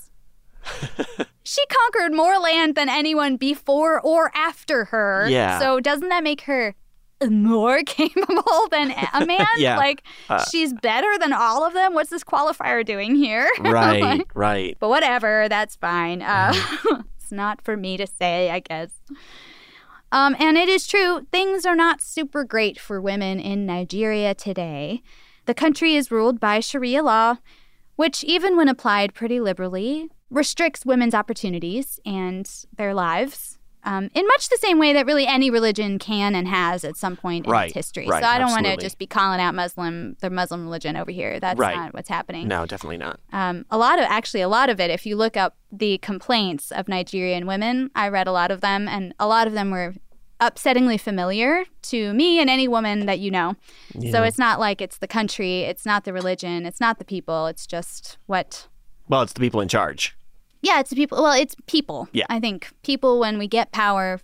S1: she conquered more land than anyone before or after her.
S2: Yeah.
S1: So doesn't that make her more capable than a man?
S2: Yeah.
S1: Like,
S2: Uh,
S1: she's better than all of them? What's this qualifier doing here?
S2: Right,
S1: Like,
S2: right.
S1: but whatever, that's fine. Uh, it's not for me to say, I guess. Um, and it is true, things are not super great for women in Nigeria today. The country is ruled by Sharia law, which, even when applied pretty liberally, restricts women's opportunities and their lives um, in much the same way that really any religion can and has at some point in
S2: Right,
S1: its history.
S2: right,
S1: so I don't want to
S2: absolutely.
S1: just be calling out Muslim, the Muslim religion over here. That's
S2: Right.
S1: not what's happening.
S2: No, definitely not.
S1: Um, a lot of, actually, a lot of it, if you look up the complaints of Nigerian women, I read a lot of them, and a lot of them were upsettingly familiar to me and any woman that you know. So
S2: Yeah.
S1: it's not like it's the country, it's not the religion, it's not the people, it's just what...
S2: Well, it's the people in charge.
S1: Yeah, it's the people. Well, it's people.
S2: Yeah.
S1: I think people, when we get power,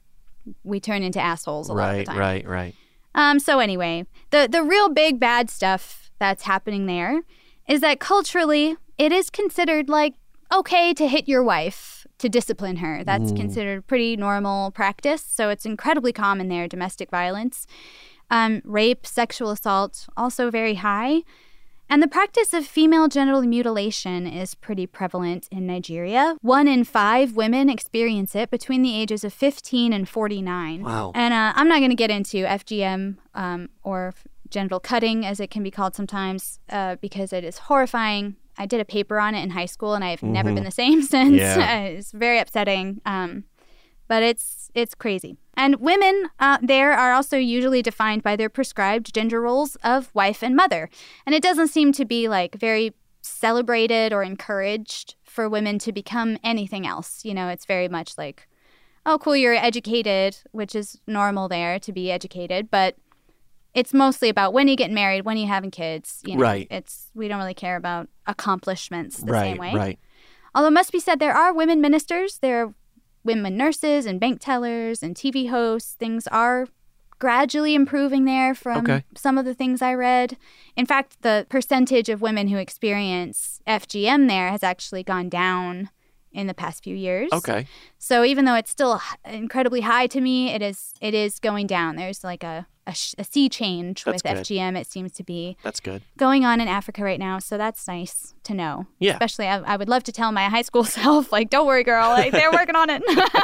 S1: we turn into assholes a lot of the
S2: Right,
S1: time.
S2: right, right.
S1: Um, so anyway, the, the real big bad stuff that's happening there is that culturally it is considered like okay to hit your wife, to discipline her. That's
S2: Mm.
S1: considered pretty normal practice. So it's incredibly common there, domestic violence. Um, rape, sexual assault, also very high. And the practice of female genital mutilation is pretty prevalent in Nigeria. One in five women experience it between the ages of fifteen and forty-nine.
S2: Wow.
S1: And uh, I'm not going to get into F G M um, or genital cutting, as it can be called sometimes, uh, because it is horrifying. I did a paper on it in high school, and I've never been the same since.
S2: Yeah.
S1: It's very upsetting, um, but it's it's crazy. And women uh, there are also usually defined by their prescribed gender roles of wife and mother. And it doesn't seem to be like very celebrated or encouraged for women to become anything else. You know, it's very much like, oh, cool, you're educated, which is normal there to be educated, but it's mostly about when you get married, when you're having kids. You know,
S2: Right.
S1: It's we don't really care about accomplishments the
S2: right,
S1: same way.
S2: right.
S1: Although it must be said, there are women ministers, there are women nurses and bank tellers and T V hosts. Things are gradually improving there from
S2: Okay.
S1: some of the things I read. In fact, the percentage of women who experience F G M there has actually gone down in the past few years.
S2: Okay.
S1: So even though it's still h- incredibly high to me, it is it is going down. There's like a a, sh- a sea change
S2: That's
S1: with
S2: good.
S1: F G M. It seems to be
S2: That's good.
S1: going on in Africa right now. So that's nice to know.
S2: Yeah.
S1: Especially, I, I would love to tell my high school self, like, don't worry, girl. Like, they're working on it.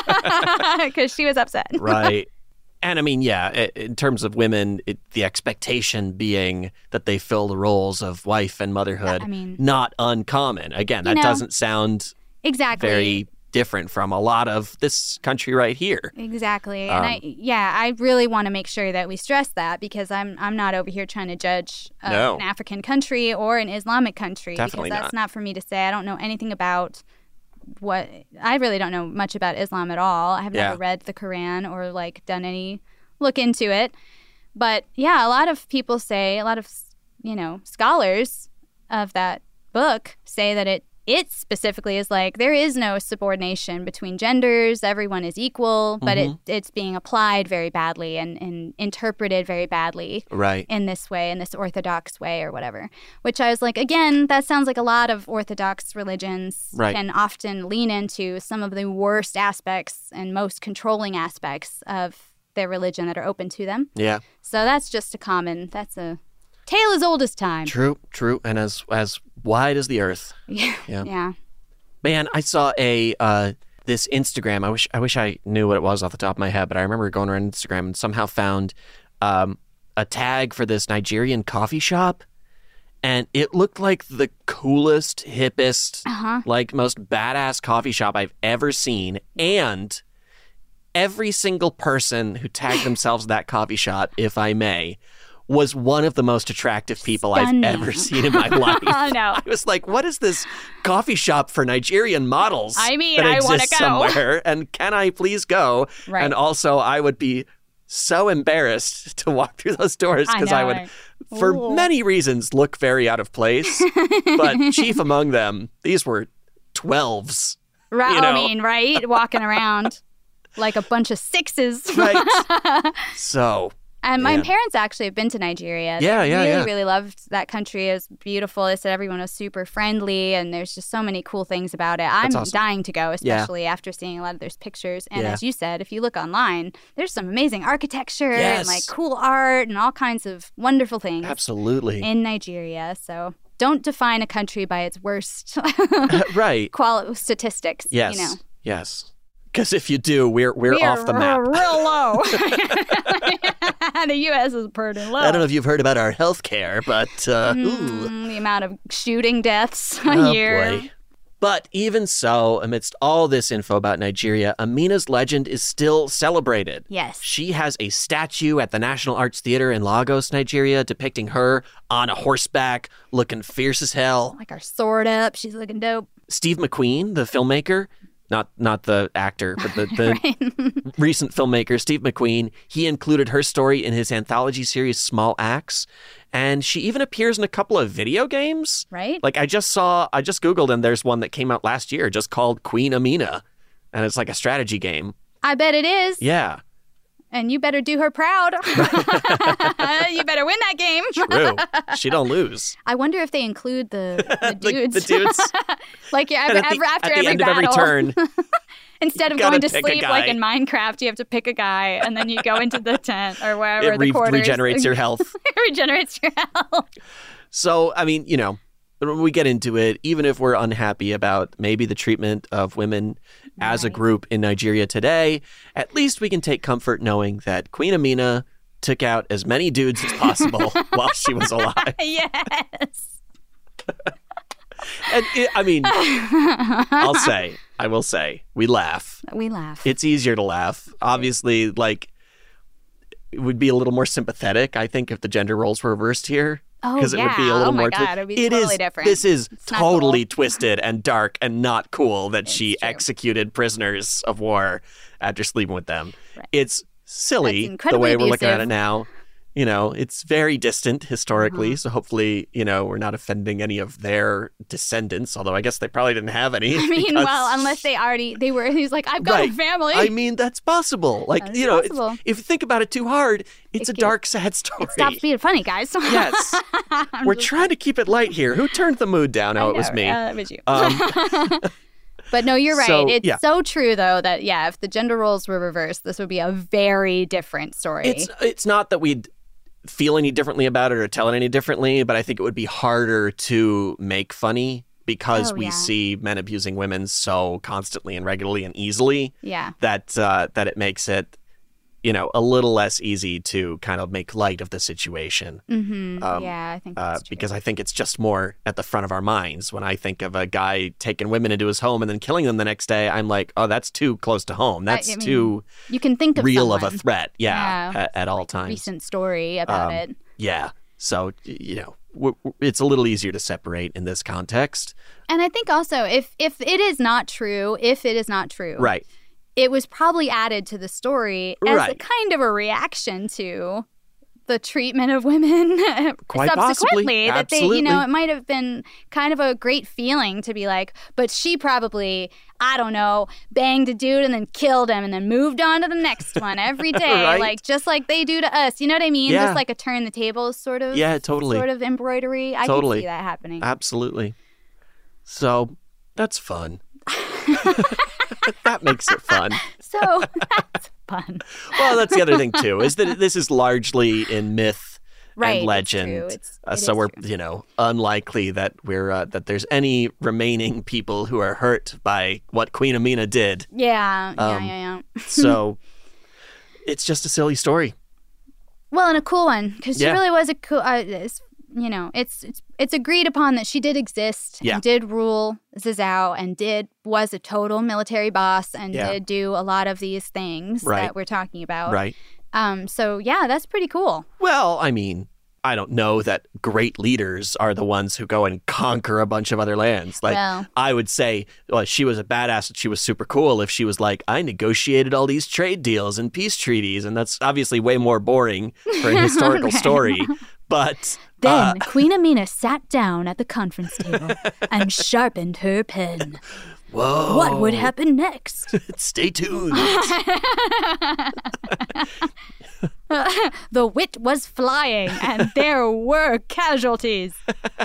S1: Because she was upset.
S2: Right. And I mean, yeah, i- in terms of women, it, the expectation being that they fill the roles of wife and motherhood,
S1: I mean-
S2: not uncommon. Again, that
S1: know,
S2: doesn't sound
S1: Exactly.
S2: very different from a lot of this country right here.
S1: Exactly.
S2: Um,
S1: and I, yeah, I really want to make sure that we stress that because I'm I'm not over here trying to judge uh,
S2: No.
S1: an African country or an Islamic country.
S2: Definitely
S1: because that's
S2: not.
S1: not for me to say. I don't know anything about what I really don't know much about Islam at all. I have
S2: Yeah.
S1: never read the Quran or like done any look into it. But yeah, a lot of people say, a lot of, you know, scholars of that book say that it it specifically is like there is no subordination between genders. Everyone is equal, but it it's being applied very badly and, and interpreted very badly
S2: Right.
S1: in this way, in this orthodox way or whatever. Which I was like, again, that sounds like a lot of orthodox religions
S2: Right.
S1: can often lean into some of the worst aspects and most controlling aspects of their religion that are open to them.
S2: Yeah.
S1: So that's just a common, that's a tale as old as time.
S2: True, true. And as as wide as the earth.
S1: Yeah.
S2: Yeah.
S1: Yeah.
S2: Man, I saw a uh, this Instagram. I wish I wish I knew what it was off the top of my head, but I remember going around Instagram and somehow found um, a tag for this Nigerian coffee shop, and it looked like the coolest, hippest,
S1: Uh-huh.
S2: like most badass coffee shop I've ever seen. And every single person who tagged themselves that coffee shop, if I may, was one of the most attractive people
S1: Stunning.
S2: I've ever seen in my life.
S1: I know.
S2: I was like, what is this coffee shop for Nigerian models?
S1: I mean,
S2: that
S1: I wanna
S2: exists
S1: go.
S2: somewhere, and can I please go?
S1: Right.
S2: And also, I would be so embarrassed to walk through those doors
S1: I
S2: because I,
S1: know,
S2: would,
S1: right?
S2: for
S1: Ooh.
S2: many reasons, look very out of place. But chief among them, these were twelves.
S1: Right.
S2: You know?
S1: I mean, right? Walking around like a bunch of sixes.
S2: Right. So,
S1: And my
S2: Yeah.
S1: parents actually have been to Nigeria.
S2: Yeah,
S1: They
S2: yeah,
S1: really,
S2: yeah.
S1: really loved that country. It was beautiful. They said everyone was super friendly, and there's just so many cool things about it. I'm
S2: That's awesome.
S1: dying to go,
S2: Yeah.
S1: especially after seeing a lot of those pictures. And
S2: Yeah.
S1: as you said, if you look online, there's some amazing architecture
S2: Yes.
S1: and like cool art and all kinds of wonderful things
S2: absolutely.
S1: in Nigeria. So don't define a country by its worst
S2: right.
S1: quali- statistics.
S2: Yes.
S1: You know.
S2: Yes. Because if you do, we're we're
S1: We
S2: off
S1: are
S2: the map.
S1: r- real low. The U S is pretty low.
S2: I don't know if you've heard about our health care, but uh, ooh.
S1: Mm, the amount of shooting deaths a
S2: Oh,
S1: year.
S2: boy. But even so, amidst all this info about Nigeria, Amina's legend is still celebrated.
S1: Yes.
S2: She has a statue at the National Arts Theater in Lagos, Nigeria, depicting her on a horseback, looking fierce as hell.
S1: Like our sword up. She's looking dope.
S2: Steve McQueen, the filmmaker, not not the actor, but the, the
S1: Right.
S2: recent filmmaker, Steve McQueen, he included her story in his anthology series Small Axe. And she even appears in a couple of video games.
S1: Right?
S2: Like I just saw, I just Googled and there's one that came out last year just called Queen Amina. And it's like a strategy game.
S1: I bet it is.
S2: Yeah.
S1: And you better do her proud. You better win that game.
S2: True. She don't lose.
S1: I wonder if they include the, the dudes.
S2: the, the dudes.
S1: Like yeah,
S2: And
S1: every,
S2: at the,
S1: every, after
S2: at the
S1: every
S2: end
S1: battle.
S2: of every turn,
S1: Instead of
S2: you gotta
S1: going to
S2: pick a
S1: sleep like
S2: guy.
S1: in Minecraft, you have to pick a guy, and then you go into the tent or wherever
S2: it re-
S1: the quarters.
S2: regenerates your health.
S1: It regenerates your health.
S2: So, I mean, you know, when we get into it, even if we're unhappy about maybe the treatment of women as a
S1: Right.
S2: group in Nigeria today, at least we can take comfort knowing that Queen Amina took out as many dudes as possible while she was alive.
S1: Yes.
S2: And it, I mean, I'll say, I will say, we laugh.
S1: We laugh.
S2: It's easier to laugh. Obviously, like, it would be a little more sympathetic, I think, if the gender roles were reversed here.
S1: Oh,
S2: Because it would be
S1: yeah.
S2: a little
S1: Oh, my
S2: more.
S1: God, it'd be
S2: it
S1: totally
S2: is-
S1: different.
S2: This is
S1: It's not
S2: totally
S1: cool.
S2: twisted and dark and not cool that she
S1: true.
S2: executed prisoners of war after sleeping with them.
S1: Right.
S2: It's
S1: That's
S2: silly the
S1: incredibly
S2: way we're looking at
S1: abusive.
S2: it now. You know, it's very distant historically,
S1: Uh-huh.
S2: so hopefully, you know, we're not offending any of their descendants. Although I guess they probably didn't have any.
S1: I mean,
S2: because-
S1: well, unless they already, they were, he's like, I've got
S2: Right.
S1: a family.
S2: I mean, that's possible. Like,
S1: That is
S2: you know, it's-
S1: possible.
S2: if you think about it too hard, it's
S1: It
S2: a
S1: can-
S2: dark, sad story.
S1: Stop being funny, guys.
S2: Yes. We're trying to keep it light here. Who turned the mood down? Oh,
S1: I
S2: it was
S1: know,
S2: me.
S1: uh, it was you.
S2: Um,
S1: But no, you're right.
S2: So,
S1: it's
S2: yeah.
S1: so true, though, that, yeah, if the gender roles were reversed, this would be a very different story.
S2: it's it's not that we'd feel any differently about it or tell it any differently, but I think it would be harder to make funny because
S1: Oh,
S2: we
S1: yeah.
S2: see men abusing women so constantly and regularly and easily
S1: yeah.
S2: that uh, that it makes it, you know, a little less easy to kind of make light of the situation.
S1: Mm-hmm.
S2: Um,
S1: yeah, I think
S2: Uh,
S1: that's true.
S2: because I think it's just more at the front of our minds. When I think of a guy taking women into his home and then killing them the next day, I'm like, oh, that's too close to home. That's
S1: I mean,
S2: too
S1: you can think of
S2: real
S1: someone,
S2: of a threat. Yeah,
S1: Yeah.
S2: at, at all
S1: like a
S2: times.
S1: recent story about
S2: Um,
S1: it.
S2: Yeah. So, y- you know, w- w- it's a little easier to separate in this context.
S1: And I think also, if if it is not true, if it is not true,
S2: Right.
S1: it was probably added to the story as a
S2: Right.
S1: kind of a reaction to the treatment of women
S2: Quite
S1: subsequently.
S2: possibly.
S1: That they, you know,
S2: Absolutely.
S1: it might have been kind of a great feeling to be like, but she probably, I don't know, banged a dude and then killed him and then moved on to the next one every day,
S2: Right.
S1: like just like they do to us. You know what I mean?
S2: Yeah.
S1: Just like a turn the tables sort of,
S2: Yeah, totally.
S1: sort of embroidery. I
S2: Totally.
S1: can see that happening.
S2: Absolutely. So, that's fun. That makes it fun.
S1: So that's fun.
S2: Well, that's the other thing too, is that this is largely in myth
S1: Right,
S2: and
S1: it's
S2: legend.
S1: true. It's-
S2: Uh,
S1: it
S2: so
S1: is
S2: we're,
S1: true.
S2: you know, unlikely that we're uh, that there's any remaining people who are hurt by what Queen Amina did.
S1: Yeah, yeah,
S2: Um,
S1: yeah, yeah.
S2: So it's just a silly story.
S1: Well, and a cool one because she
S2: Yeah.
S1: really was a cool. Uh, it's, you know, it's it's it's agreed upon that she did exist
S2: Yeah.
S1: and did rule Zizou and did was a total military boss and
S2: Yeah.
S1: did do a lot of these things
S2: Right.
S1: that we're talking about.
S2: Right.
S1: Um. So yeah, that's pretty cool.
S2: Well, I mean, I don't know that great leaders are the ones who go and conquer a bunch of other lands. Like,
S1: Well.
S2: I would say, well, she was a badass and she was super cool if she was like, I negotiated all these trade deals and peace treaties. And that's obviously way more boring for a historical
S1: Right.
S2: story. But
S1: Then
S2: uh,
S1: Queen Amina sat down at the conference table and sharpened her pen.
S2: whoa.
S1: What would happen next?
S2: Stay tuned.
S1: The wit was flying, and there were casualties.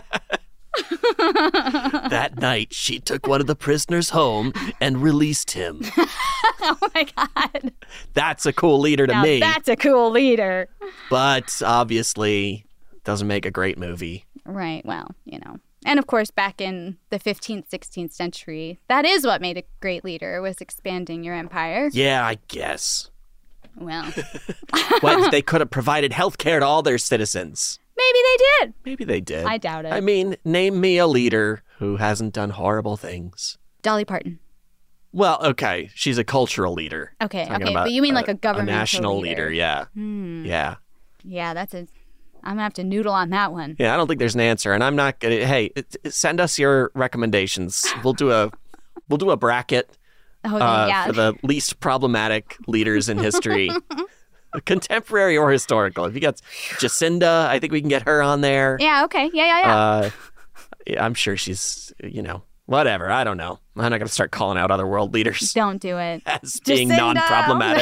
S2: That night, she took one of the prisoners home and released him.
S1: Oh my God.
S2: That's a cool leader to
S1: Now
S2: me.
S1: that's a cool leader.
S2: But obviously, doesn't make a great movie.
S1: Right. Well, you know. And of course, back in the fifteenth, sixteenth century, that is what made a great leader, was expanding your empire.
S2: Yeah, I guess.
S1: Well,
S2: What, they could have provided health care to all their citizens.
S1: maybe they did.
S2: Maybe they did.
S1: I doubt it.
S2: I mean, name me a leader who hasn't done horrible things.
S1: Dolly Parton.
S2: Well, okay, she's a cultural leader.
S1: Okay,
S2: Talking
S1: okay,
S2: about
S1: but you mean like a governmental
S2: a national
S1: leader.
S2: leader. Yeah,
S1: Hmm.
S2: yeah,
S1: Yeah, that's a... I'm going to have to noodle on that one.
S2: yeah. I don't think there's an answer, and I'm not gonna. Hey, it- it- send us your recommendations. We'll do a, we'll do a bracket
S1: Oh,
S2: uh,
S1: yeah.
S2: for the least problematic leaders in history, contemporary or historical. If you got Jacinda, I think we can get her on there.
S1: Yeah, okay. Yeah, yeah, yeah.
S2: Uh, yeah, I'm sure she's, you know, whatever. I don't know. I'm not going to start calling out other world leaders
S1: Don't do it.
S2: as being
S1: Jacinda.
S2: non-problematic.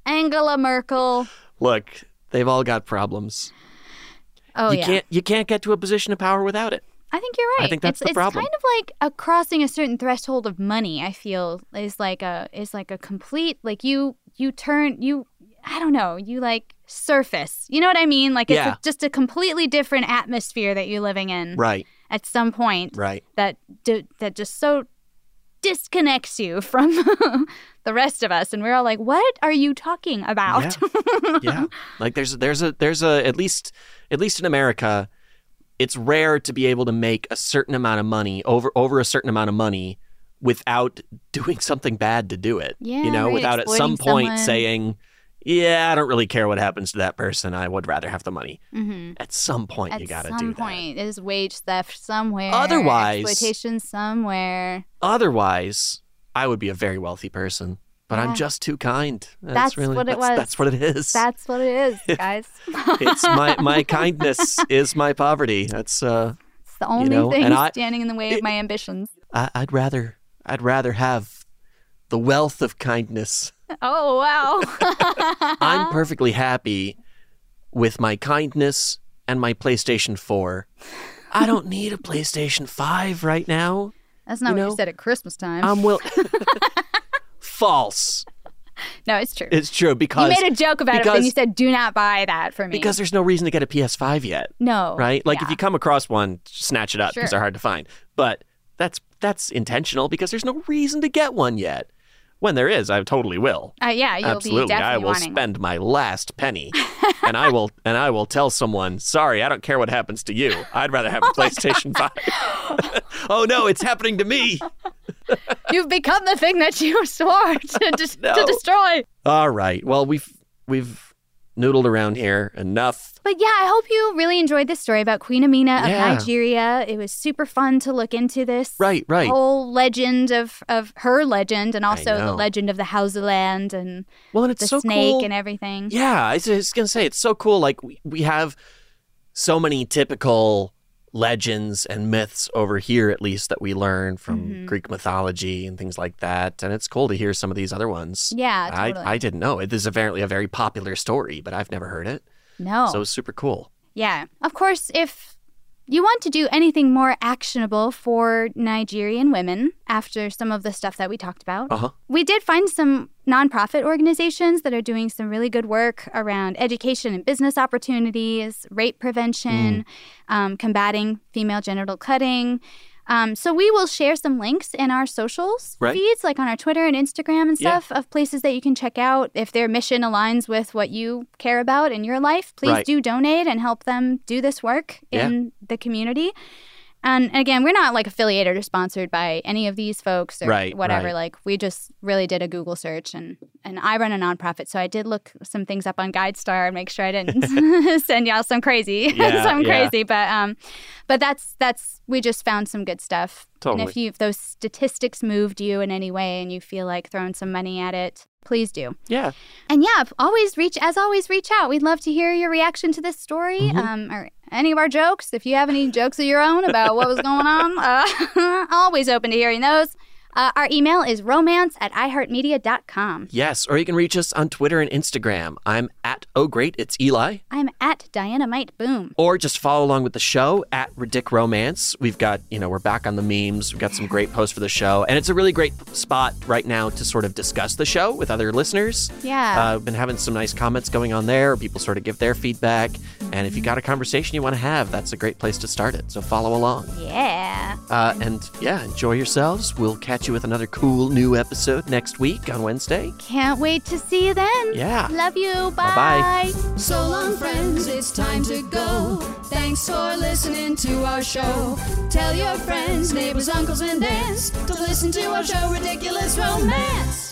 S1: Angela Merkel.
S2: Look, they've all got problems.
S1: Oh,
S2: you
S1: yeah.
S2: can't you can't get to a position of power without it.
S1: I think you're right.
S2: I think that's
S1: it's,
S2: the problem.
S1: It's kind of like a crossing a certain threshold of money, I feel, is like a is like a complete, like you you turn, you, I don't know, you like surface. You know what I mean? Like it's
S2: Yeah.
S1: a, just a completely different atmosphere that you're living in.
S2: Right.
S1: At some point.
S2: Right.
S1: That, d- that just so disconnects you from the rest of us. And we're all like, what are you talking about?
S2: Yeah. yeah. Like there's there's a there's a at least at least in America, it's rare to be able to make a certain amount of money over over a certain amount of money without doing something bad to do it.
S1: Yeah,
S2: you know,
S1: right,
S2: without at some
S1: exploiting
S2: point
S1: someone.
S2: saying, yeah, I don't really care what happens to that person. I would rather have the money.
S1: Mm-hmm.
S2: At some point,
S1: At
S2: you got to
S1: some
S2: do that.
S1: point, is wage theft somewhere.
S2: Otherwise-
S1: exploitation somewhere.
S2: Otherwise, I would be a very wealthy person. But
S1: Yeah.
S2: I'm just too kind. That's,
S1: That's
S2: really,
S1: what it
S2: that's,
S1: was.
S2: That's what it is.
S1: That's what it is, guys.
S2: It's my my kindness is my poverty. That's uh,
S1: It's the only
S2: know,
S1: thing
S2: and I-
S1: standing in the way of my ambitions.
S2: I, I'd rather I'd rather have the wealth of kindness.
S1: Oh, wow.
S2: I'm perfectly happy with my kindness and my PlayStation four. I don't need a PlayStation five right now.
S1: That's not
S2: You
S1: what
S2: know,
S1: you said at Christmas time.
S2: I'm will. False.
S1: no, it's true.
S2: It's true
S1: you
S2: because
S1: made a joke about it, but
S2: because-
S1: then you said, do not buy that for me.
S2: because there's no reason to get a P S five yet.
S1: no.
S2: Right? Like
S1: yeah.
S2: if you come across one, snatch it up because
S1: Sure.
S2: they're hard to find. But that's that's intentional because there's no reason to get one yet. When there is, I totally will.
S1: Uh, yeah, you'll
S2: Absolutely,
S1: be definitely
S2: I will
S1: wanting.
S2: spend my last penny, and I will and I will tell someone, "Sorry, I don't care what happens to you. I'd rather have a PlayStation five." Oh no, it's happening to me.
S1: You've become the thing that you swore to, de-
S2: No.
S1: to destroy.
S2: All right. Well, we've we've noodled around here enough.
S1: But yeah, I hope you really enjoyed this story about Queen Amina of
S2: Yeah.
S1: Nigeria. It was super fun to look into this
S2: Right, right.
S1: whole legend of, of her legend and also the
S2: know.
S1: legend of the Hausaland and
S2: Well, and it's
S1: the
S2: so
S1: snake
S2: cool.
S1: and everything.
S2: Yeah, I was just gonna say it's so cool. Like we, we have so many typical legends and myths over here, at least that we learn from
S1: Mm-hmm.
S2: Greek mythology and things like that. And it's cool to hear some of these other ones.
S1: Yeah, totally.
S2: I I didn't know it. This is apparently a very popular story, but I've never heard it.
S1: No.
S2: So it's super cool.
S1: Yeah. Of course, if you want to do anything more actionable for Nigerian women after some of the stuff that we talked about,
S2: Uh huh.
S1: we did find some nonprofit organizations that are doing some really good work around education and business opportunities, rape prevention,
S2: Mm.
S1: um, combating female genital cutting. Um, so we will share some links in our socials
S2: Right.
S1: feeds, like on our Twitter and Instagram and
S2: Yeah.
S1: stuff, of places that you can check out. If their mission aligns with what you care about in your life, please
S2: Right.
S1: do donate and help them do this work
S2: Yeah.
S1: in the community. And again, we're not like affiliated or sponsored by any of these folks or
S2: Right,
S1: whatever.
S2: right.
S1: Like we just really did a Google search, and and I run a nonprofit, so I did look some things up on GuideStar and make sure I didn't send y'all some crazy,
S2: Yeah,
S1: some
S2: yeah.
S1: crazy. But um, but that's that's we just found some good stuff. And
S2: Totally.
S1: if you if those statistics moved you in any way and you feel like throwing some money at it, please do.
S2: Yeah.
S1: And yeah, always reach, as always, reach out. We'd love to hear your reaction to this story,
S2: Mm-hmm.
S1: um, or any of our jokes. If you have any jokes of your own about what was going on, uh, always open to hearing those. Uh, our email is romance at iheartmedia dot com.
S2: Yes. Or you can reach us on Twitter and Instagram. I'm at Oh Great. It's Eli.
S1: I'm at Dynamite Boom.
S2: Or just follow along with the show at Ridic Romance. We've got, you know, we're back on the memes. We've got some great posts for the show. And it's a really great spot right now to sort of discuss the show with other listeners.
S1: Yeah.
S2: Uh, I've been having some nice comments going on there. People sort of give their feedback. And if you got a conversation you want to have, that's a great place to start it. So follow along.
S1: Yeah.
S2: Uh, and yeah, enjoy yourselves. We'll catch you with another cool new episode next week on Wednesday.
S1: Can't wait to see you then.
S2: Yeah.
S1: Love you.
S2: Bye-bye.
S1: Bye.
S3: So long, friends, it's time to go. Thanks for listening to our show. Tell your friends, neighbors, uncles, and aunts to listen to our show, Ridiculous Romance.